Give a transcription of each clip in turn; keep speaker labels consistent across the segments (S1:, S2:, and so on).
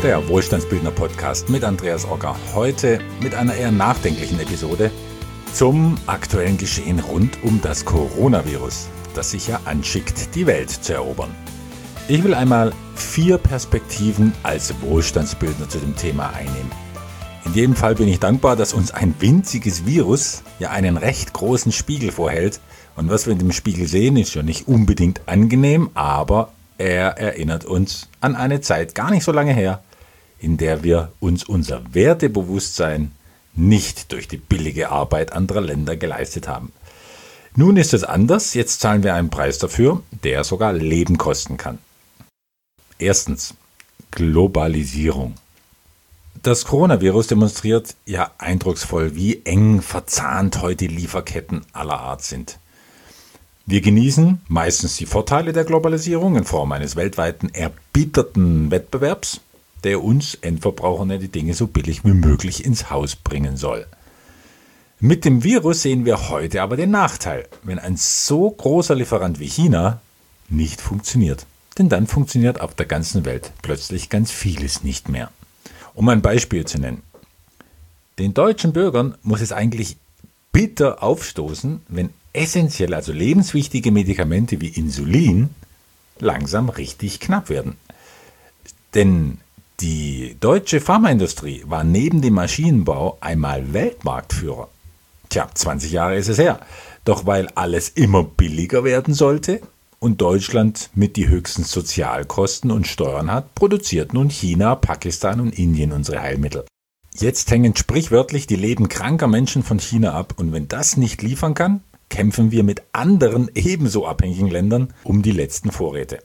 S1: Der Wohlstandsbildner-Podcast mit Andreas Ogger. Heute mit einer eher nachdenklichen Episode zum aktuellen Geschehen rund um das Coronavirus, das sich ja anschickt, die Welt zu erobern. Ich will einmal 4 Perspektiven als Wohlstandsbildner zu dem Thema einnehmen. In jedem Fall bin ich dankbar, dass uns ein winziges Virus ja einen recht großen Spiegel vorhält. Und was wir in dem Spiegel sehen, ist ja nicht unbedingt angenehm, aber er erinnert uns an eine Zeit gar nicht so lange her, in der wir uns unser Wertebewusstsein nicht durch die billige Arbeit anderer Länder geleistet haben. Nun ist es anders, jetzt zahlen wir einen Preis dafür, der sogar Leben kosten kann. Erstens, Globalisierung. Das Coronavirus demonstriert ja eindrucksvoll, wie eng verzahnt heute Lieferketten aller Art sind. Wir genießen meistens die Vorteile der Globalisierung in Form eines weltweiten erbitterten Wettbewerbs, der uns Endverbrauchern die Dinge so billig wie möglich ins Haus bringen soll. Mit dem Virus sehen wir heute aber den Nachteil, wenn ein so großer Lieferant wie China nicht funktioniert. Denn dann funktioniert auf der ganzen Welt plötzlich ganz vieles nicht mehr. Um ein Beispiel zu nennen. Den deutschen Bürgern muss es eigentlich bitter aufstoßen, wenn essentielle, also lebenswichtige Medikamente wie Insulin langsam richtig knapp werden. Denn die deutsche Pharmaindustrie war neben dem Maschinenbau einmal Weltmarktführer. 20 Jahre ist es her. Doch weil alles immer billiger werden sollte und Deutschland mit die höchsten Sozialkosten und Steuern hat, produziert nun China, Pakistan und Indien unsere Heilmittel. Jetzt hängen sprichwörtlich die Leben kranker Menschen von China ab und wenn das nicht liefern kann, kämpfen wir mit anderen ebenso abhängigen Ländern um die letzten Vorräte.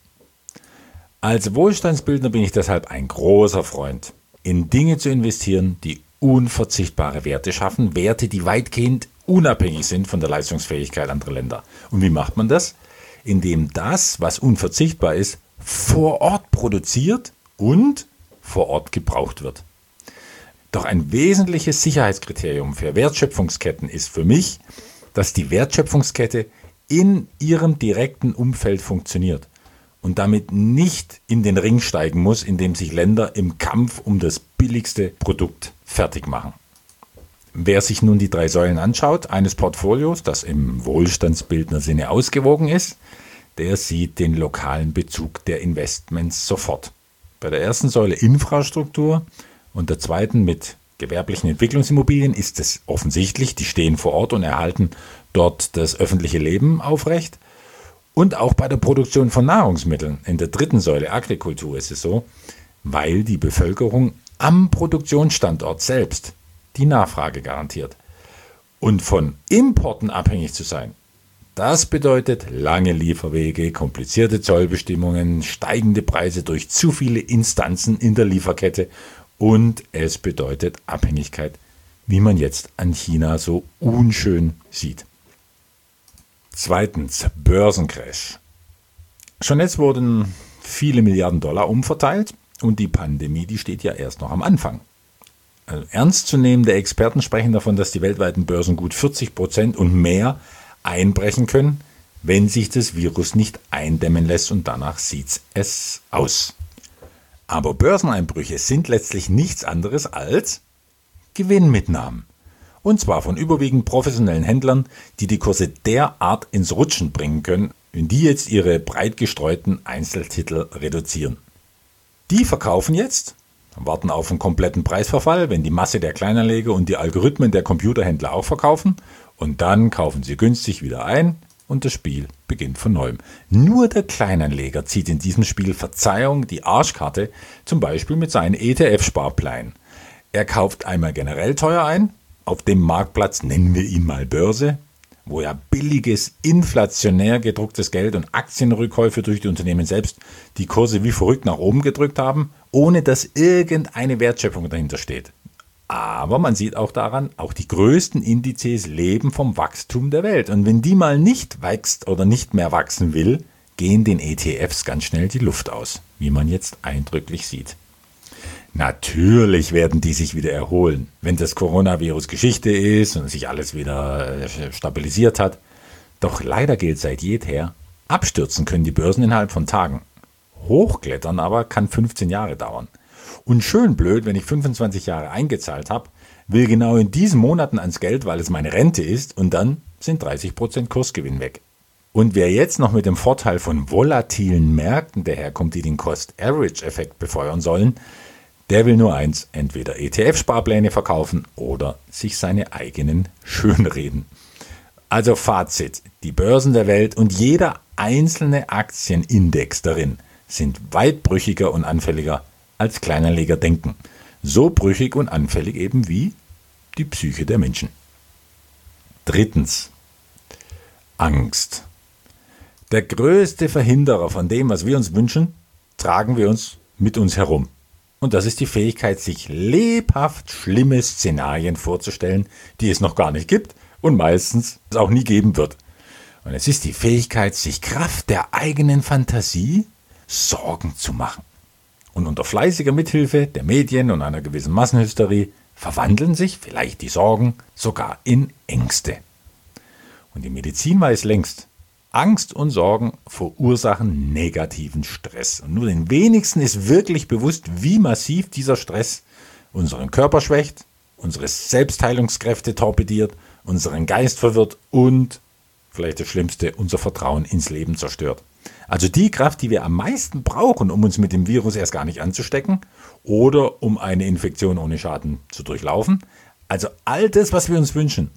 S1: Als Wohlstandsbildner bin ich deshalb ein großer Freund, in Dinge zu investieren, die unverzichtbare Werte schaffen, Werte, die weitgehend unabhängig sind von der Leistungsfähigkeit anderer Länder. Und wie macht man das? Indem das, was unverzichtbar ist, vor Ort produziert und vor Ort gebraucht wird. Doch ein wesentliches Sicherheitskriterium für Wertschöpfungsketten ist für mich, dass die Wertschöpfungskette in ihrem direkten Umfeld funktioniert und damit nicht in den Ring steigen muss, in dem sich Länder im Kampf um das billigste Produkt fertig machen. Wer sich nun die 3 Säulen anschaut, eines Portfolios, das im Wohlstandsbildner-Sinne ausgewogen ist, der sieht den lokalen Bezug der Investments sofort. Bei der ersten Säule Infrastruktur und der zweiten mit gewerblichen Entwicklungsimmobilien ist es offensichtlich, die stehen vor Ort und erhalten dort das öffentliche Leben aufrecht. Und auch bei der Produktion von Nahrungsmitteln in der dritten Säule Agrikultur ist es so, weil die Bevölkerung am Produktionsstandort selbst die Nachfrage garantiert. Und von Importen abhängig zu sein, das bedeutet lange Lieferwege, komplizierte Zollbestimmungen, steigende Preise durch zu viele Instanzen in der Lieferkette und es bedeutet Abhängigkeit, wie man jetzt an China so unschön sieht. Zweitens, Börsencrash. Schon jetzt wurden viele Milliarden Dollar umverteilt und die Pandemie, die steht ja erst noch am Anfang. Also ernstzunehmende Experten sprechen davon, dass die weltweiten Börsen gut 40% und mehr einbrechen können, wenn sich das Virus nicht eindämmen lässt und danach sieht es aus. Aber Börseneinbrüche sind letztlich nichts anderes als Gewinnmitnahmen. Und zwar von überwiegend professionellen Händlern, die die Kurse derart ins Rutschen bringen können, wenn die jetzt ihre breit gestreuten Einzeltitel reduzieren. Die verkaufen jetzt, warten auf einen kompletten Preisverfall, wenn die Masse der Kleinanleger und die Algorithmen der Computerhändler auch verkaufen und dann kaufen sie günstig wieder ein und das Spiel beginnt von neuem. Nur der Kleinanleger zieht in diesem Spiel Verzeihung die Arschkarte, zum Beispiel mit seinen ETF-Sparplänen. Er kauft einmal generell teuer ein, auf dem Marktplatz, nennen wir ihn mal Börse, wo ja billiges, inflationär gedrucktes Geld und Aktienrückkäufe durch die Unternehmen selbst die Kurse wie verrückt nach oben gedrückt haben, ohne dass irgendeine Wertschöpfung dahinter steht. Aber man sieht auch daran, auch die größten Indizes leben vom Wachstum der Welt. Und wenn die mal nicht wächst oder nicht mehr wachsen will, gehen den ETFs ganz schnell die Luft aus, wie man jetzt eindrücklich sieht. Natürlich werden die sich wieder erholen, wenn das Coronavirus Geschichte ist und sich alles wieder stabilisiert hat. Doch leider gilt seit jeher, abstürzen können die Börsen innerhalb von Tagen. Hochklettern aber kann 15 Jahre dauern. Und schön blöd, wenn ich 25 Jahre eingezahlt habe, will genau in diesen Monaten ans Geld, weil es meine Rente ist, und dann sind 30% Kursgewinn weg. Und wer jetzt noch mit dem Vorteil von volatilen Märkten daherkommt, die den Cost-Average-Effekt befeuern sollen, der will nur eins, entweder ETF-Sparpläne verkaufen oder sich seine eigenen schönreden. Also Fazit, die Börsen der Welt und jeder einzelne Aktienindex darin sind weit brüchiger und anfälliger als Kleinanleger denken. So brüchig und anfällig eben wie die Psyche der Menschen. Drittens, Angst. Der größte Verhinderer von dem, was wir uns wünschen, tragen wir uns mit uns herum. Und das ist die Fähigkeit, sich lebhaft schlimme Szenarien vorzustellen, die es noch gar nicht gibt und meistens es auch nie geben wird. Und es ist die Fähigkeit, sich Kraft der eigenen Fantasie Sorgen zu machen. Und unter fleißiger Mithilfe der Medien und einer gewissen Massenhysterie verwandeln sich vielleicht die Sorgen sogar in Ängste. Und die Medizin weiß längst, Angst und Sorgen verursachen negativen Stress. Und nur den wenigsten ist wirklich bewusst, wie massiv dieser Stress unseren Körper schwächt, unsere Selbstheilungskräfte torpediert, unseren Geist verwirrt und, vielleicht das Schlimmste, unser Vertrauen ins Leben zerstört. Also die Kraft, die wir am meisten brauchen, um uns mit dem Virus erst gar nicht anzustecken oder um eine Infektion ohne Schaden zu durchlaufen. Also all das, was wir uns wünschen,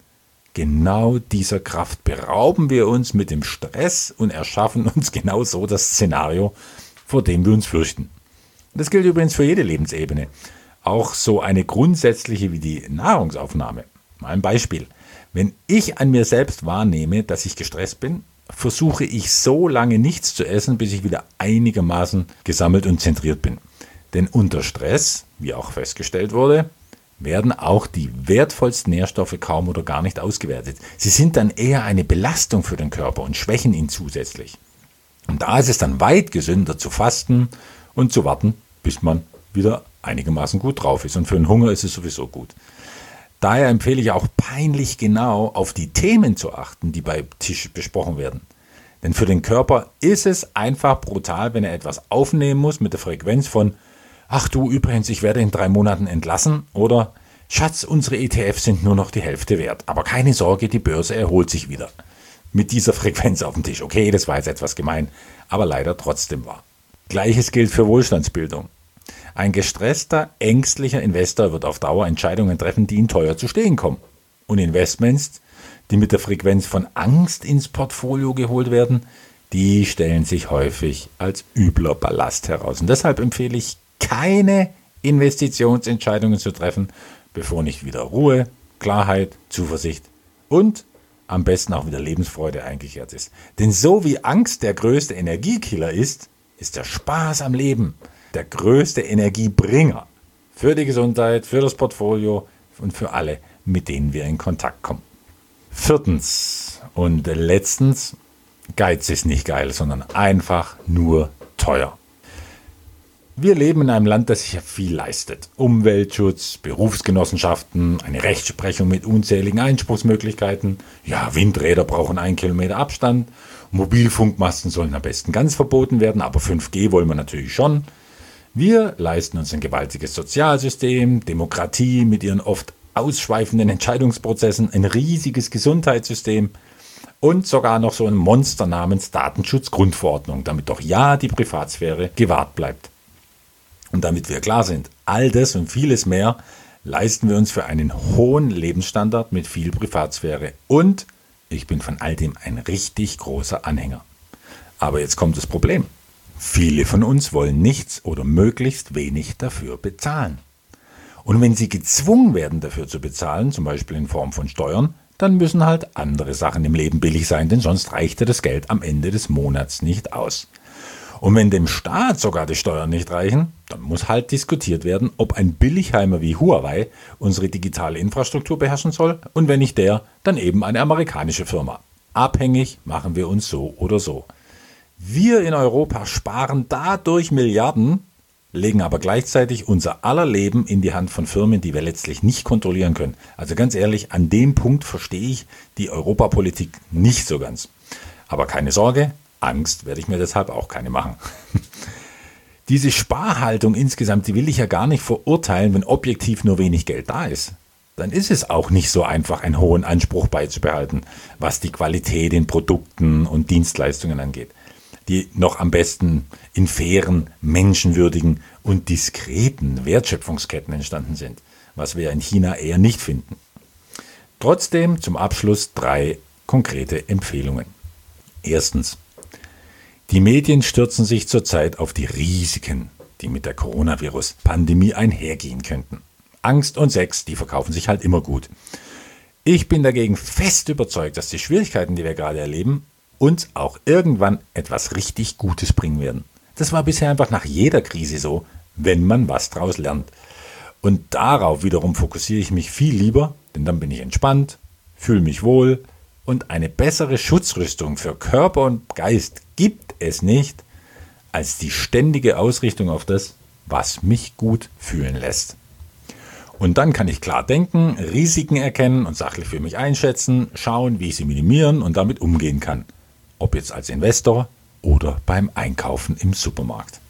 S1: genau dieser Kraft berauben wir uns mit dem Stress und erschaffen uns genau so das Szenario, vor dem wir uns fürchten. Das gilt übrigens für jede Lebensebene. Auch so eine grundsätzliche wie die Nahrungsaufnahme. Mal ein Beispiel. Wenn ich an mir selbst wahrnehme, dass ich gestresst bin, versuche ich so lange nichts zu essen, bis ich wieder einigermaßen gesammelt und zentriert bin. Denn unter Stress, wie auch festgestellt wurde, werden auch die wertvollsten Nährstoffe kaum oder gar nicht ausgewertet. Sie sind dann eher eine Belastung für den Körper und schwächen ihn zusätzlich. Und da ist es dann weit gesünder zu fasten und zu warten, bis man wieder einigermaßen gut drauf ist. Und für den Hunger ist es sowieso gut. Daher empfehle ich auch peinlich genau auf die Themen zu achten, die bei Tisch besprochen werden. Denn für den Körper ist es einfach brutal, wenn er etwas aufnehmen muss mit der Frequenz von ach du, übrigens, ich werde in 3 Monaten entlassen oder Schatz, unsere ETFs sind nur noch die Hälfte wert. Aber keine Sorge, die Börse erholt sich wieder. Mit dieser Frequenz auf dem Tisch. Okay, das war jetzt etwas gemein, aber leider trotzdem wahr. Gleiches gilt für Wohlstandsbildung. Ein gestresster, ängstlicher Investor wird auf Dauer Entscheidungen treffen, die ihm teuer zu stehen kommen. Und Investments, die mit der Frequenz von Angst ins Portfolio geholt werden, die stellen sich häufig als übler Ballast heraus. Und deshalb empfehle ich, keine Investitionsentscheidungen zu treffen, bevor nicht wieder Ruhe, Klarheit, Zuversicht und am besten auch wieder Lebensfreude eingekehrt ist. Denn so wie Angst der größte Energiekiller ist, ist der Spaß am Leben der größte Energiebringer für die Gesundheit, für das Portfolio und für alle, mit denen wir in Kontakt kommen. 4. und letztens, Geiz ist nicht geil, sondern einfach nur teuer. Wir leben in einem Land, das sich viel leistet. Umweltschutz, Berufsgenossenschaften, eine Rechtsprechung mit unzähligen Einspruchsmöglichkeiten. Ja, Windräder brauchen 1 Kilometer Abstand. Mobilfunkmasten sollen am besten ganz verboten werden, aber 5G wollen wir natürlich schon. Wir leisten uns ein gewaltiges Sozialsystem, Demokratie mit ihren oft ausschweifenden Entscheidungsprozessen, ein riesiges Gesundheitssystem und sogar noch so ein Monster namens Datenschutzgrundverordnung, damit doch ja die Privatsphäre gewahrt bleibt. Und damit wir klar sind, all das und vieles mehr leisten wir uns für einen hohen Lebensstandard mit viel Privatsphäre. Und ich bin von all dem ein richtig großer Anhänger. Aber jetzt kommt das Problem. Viele von uns wollen nichts oder möglichst wenig dafür bezahlen. Und wenn sie gezwungen werden, dafür zu bezahlen, zum Beispiel in Form von Steuern, dann müssen halt andere Sachen im Leben billig sein, denn sonst reicht ja das Geld am Ende des Monats nicht aus. Und wenn dem Staat sogar die Steuern nicht reichen, dann muss halt diskutiert werden, ob ein Billigheimer wie Huawei unsere digitale Infrastruktur beherrschen soll und wenn nicht der, dann eben eine amerikanische Firma. Abhängig machen wir uns so oder so. Wir in Europa sparen dadurch Milliarden, legen aber gleichzeitig unser aller Leben in die Hand von Firmen, die wir letztlich nicht kontrollieren können. Also ganz ehrlich, an dem Punkt verstehe ich die Europapolitik nicht so ganz. Aber keine Sorge, Angst werde ich mir deshalb auch keine machen. Diese Sparhaltung insgesamt, die will ich ja gar nicht verurteilen, wenn objektiv nur wenig Geld da ist. Dann ist es auch nicht so einfach, einen hohen Anspruch beizubehalten, was die Qualität in Produkten und Dienstleistungen angeht, die noch am besten in fairen, menschenwürdigen und diskreten Wertschöpfungsketten entstanden sind, was wir in China eher nicht finden. Trotzdem zum Abschluss 3 konkrete Empfehlungen. Erstens. Die Medien stürzen sich zurzeit auf die Risiken, die mit der Coronavirus-Pandemie einhergehen könnten. Angst und Sex, die verkaufen sich halt immer gut. Ich bin dagegen fest überzeugt, dass die Schwierigkeiten, die wir gerade erleben, uns auch irgendwann etwas richtig Gutes bringen werden. Das war bisher einfach nach jeder Krise so, wenn man was draus lernt. Und darauf wiederum fokussiere ich mich viel lieber, denn dann bin ich entspannt, fühle mich wohl und eine bessere Schutzrüstung für Körper und Geist gibt es nicht, als die ständige Ausrichtung auf das, was mich gut fühlen lässt. Und dann kann ich klar denken, Risiken erkennen und sachlich für mich einschätzen, schauen, wie ich sie minimieren und damit umgehen kann. Ob jetzt als Investor oder beim Einkaufen im Supermarkt.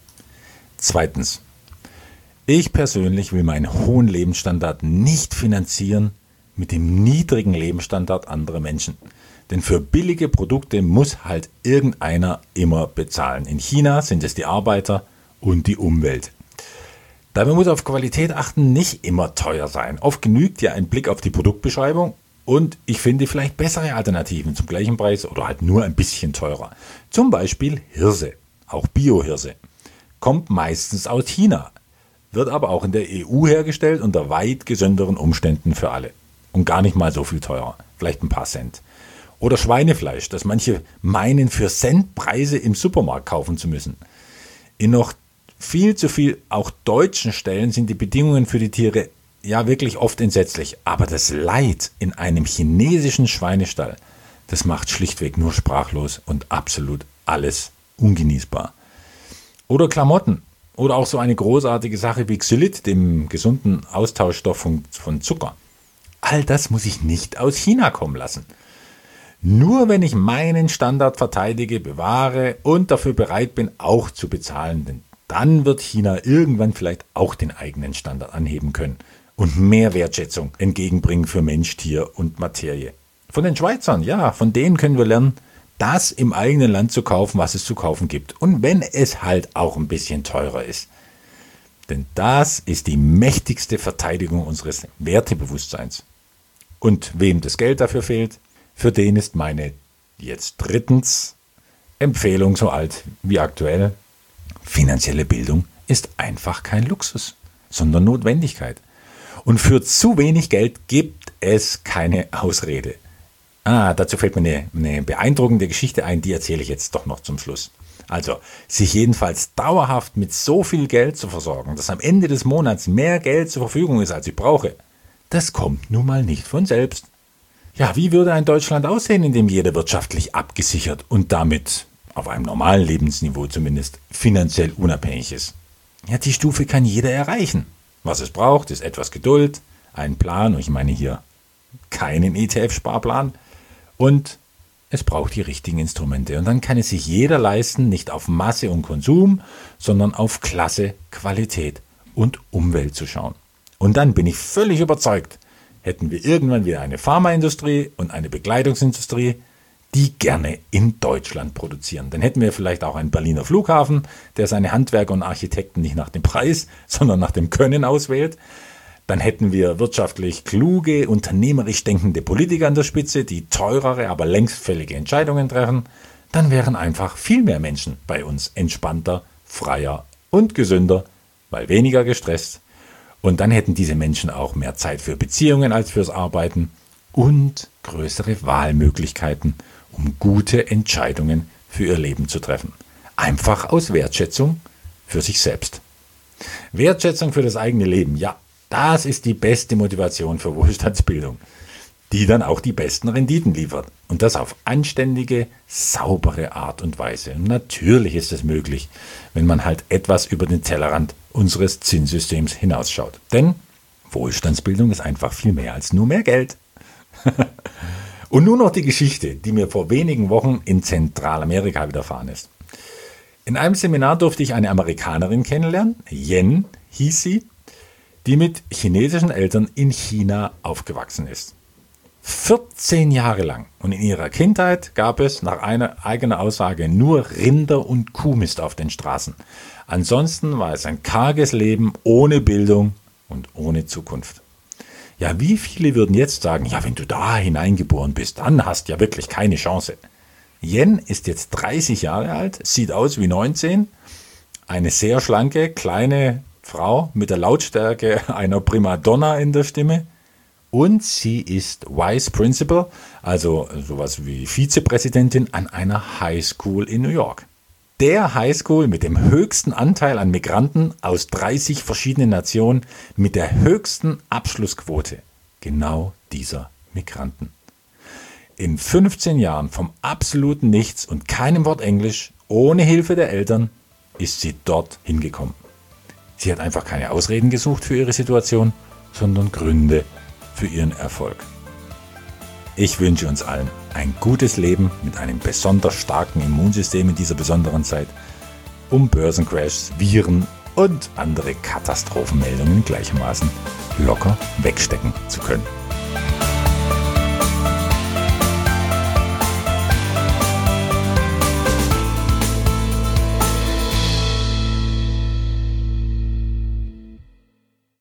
S1: Zweitens. Ich persönlich will meinen hohen Lebensstandard nicht finanzieren mit dem niedrigen Lebensstandard anderer Menschen. Denn für billige Produkte muss halt irgendeiner immer bezahlen. In China sind es die Arbeiter und die Umwelt. Dabei muss auf Qualität achten nicht immer teuer sein. Oft genügt ja ein Blick auf die Produktbeschreibung und ich finde vielleicht bessere Alternativen zum gleichen Preis oder halt nur ein bisschen teurer. Zum Beispiel Hirse, auch Bio-Hirse. Kommt meistens aus China, wird aber auch in der EU hergestellt unter weit gesünderen Umständen für alle. Und gar nicht mal so viel teurer, vielleicht ein paar Cent. Oder Schweinefleisch, das manche meinen, für Centpreise im Supermarkt kaufen zu müssen. In noch viel zu viel auch deutschen Stellen sind die Bedingungen für die Tiere ja wirklich oft entsetzlich. Aber das Leid in einem chinesischen Schweinestall, das macht schlichtweg nur sprachlos und absolut alles ungenießbar. Oder Klamotten. Oder auch so eine großartige Sache wie Xylit, dem gesunden Austauschstoff von Zucker. All das muss ich nicht aus China kommen lassen. Nur wenn ich meinen Standard verteidige, bewahre und dafür bereit bin, auch zu bezahlen, denn dann wird China irgendwann vielleicht auch den eigenen Standard anheben können und mehr Wertschätzung entgegenbringen für Mensch, Tier und Materie. Von den Schweizern, ja, von denen können wir lernen, das im eigenen Land zu kaufen, was es zu kaufen gibt. Und wenn es halt auch ein bisschen teurer ist. Denn das ist die mächtigste Verteidigung unseres Wertebewusstseins. Und wem das Geld dafür fehlt, für den ist meine jetzt drittens Empfehlung so alt wie aktuell. Finanzielle Bildung ist einfach kein Luxus, sondern Notwendigkeit. Und für zu wenig Geld gibt es keine Ausrede. Dazu fällt mir eine beeindruckende Geschichte ein, die erzähle ich jetzt doch noch zum Schluss. Also, sich jedenfalls dauerhaft mit so viel Geld zu versorgen, dass am Ende des Monats mehr Geld zur Verfügung ist, als ich brauche, das kommt nun mal nicht von selbst. Ja, wie würde ein Deutschland aussehen, in dem jeder wirtschaftlich abgesichert und damit auf einem normalen Lebensniveau zumindest finanziell unabhängig ist? Ja, die Stufe kann jeder erreichen. Was es braucht, ist etwas Geduld, einen Plan, und ich meine hier keinen ETF-Sparplan, und es braucht die richtigen Instrumente. Und dann kann es sich jeder leisten, nicht auf Masse und Konsum, sondern auf Klasse, Qualität und Umwelt zu schauen. Und dann bin ich völlig überzeugt, hätten wir irgendwann wieder eine Pharmaindustrie und eine Bekleidungsindustrie, die gerne in Deutschland produzieren. Dann hätten wir vielleicht auch einen Berliner Flughafen, der seine Handwerker und Architekten nicht nach dem Preis, sondern nach dem Können auswählt. Dann hätten wir wirtschaftlich kluge, unternehmerisch denkende Politiker an der Spitze, die teurere, aber längst fällige Entscheidungen treffen. Dann wären einfach viel mehr Menschen bei uns entspannter, freier und gesünder, weil weniger gestresst. Und dann hätten diese Menschen auch mehr Zeit für Beziehungen als fürs Arbeiten und größere Wahlmöglichkeiten, um gute Entscheidungen für ihr Leben zu treffen. Einfach aus Wertschätzung für sich selbst. Wertschätzung für das eigene Leben, ja. Das ist die beste Motivation für Wohlstandsbildung, die dann auch die besten Renditen liefert. Und das auf anständige, saubere Art und Weise. Und natürlich ist es möglich, wenn man halt etwas über den Tellerrand unseres Zinssystems hinausschaut. Denn Wohlstandsbildung ist einfach viel mehr als nur mehr Geld. Und nun noch die Geschichte, die mir vor wenigen Wochen in Zentralamerika widerfahren ist. In einem Seminar durfte ich eine Amerikanerin kennenlernen, Yen hieß sie, die mit chinesischen Eltern in China aufgewachsen ist. 14 Jahre lang und in ihrer Kindheit gab es nach einer eigenen Aussage nur Rinder und Kuhmist auf den Straßen. Ansonsten war es ein karges Leben ohne Bildung und ohne Zukunft. Ja, wie viele würden jetzt sagen, ja, wenn du da hineingeboren bist, dann hast du ja wirklich keine Chance. Yen ist jetzt 30 Jahre alt, sieht aus wie 19, eine sehr schlanke, kleine Frau mit der Lautstärke einer Primadonna in der Stimme. Und sie ist Vice Principal, also sowas wie Vizepräsidentin an einer High School in New York. Der High School mit dem höchsten Anteil an Migranten aus 30 verschiedenen Nationen, mit der höchsten Abschlussquote genau dieser Migranten. In 15 Jahren vom absoluten Nichts und keinem Wort Englisch, ohne Hilfe der Eltern, ist sie dort hingekommen. Sie hat einfach keine Ausreden gesucht für ihre Situation, sondern Gründe für ihren Erfolg. Ich wünsche uns allen ein gutes Leben mit einem besonders starken Immunsystem in dieser besonderen Zeit, um Börsencrashs, Viren und andere Katastrophenmeldungen gleichermaßen locker wegstecken zu können.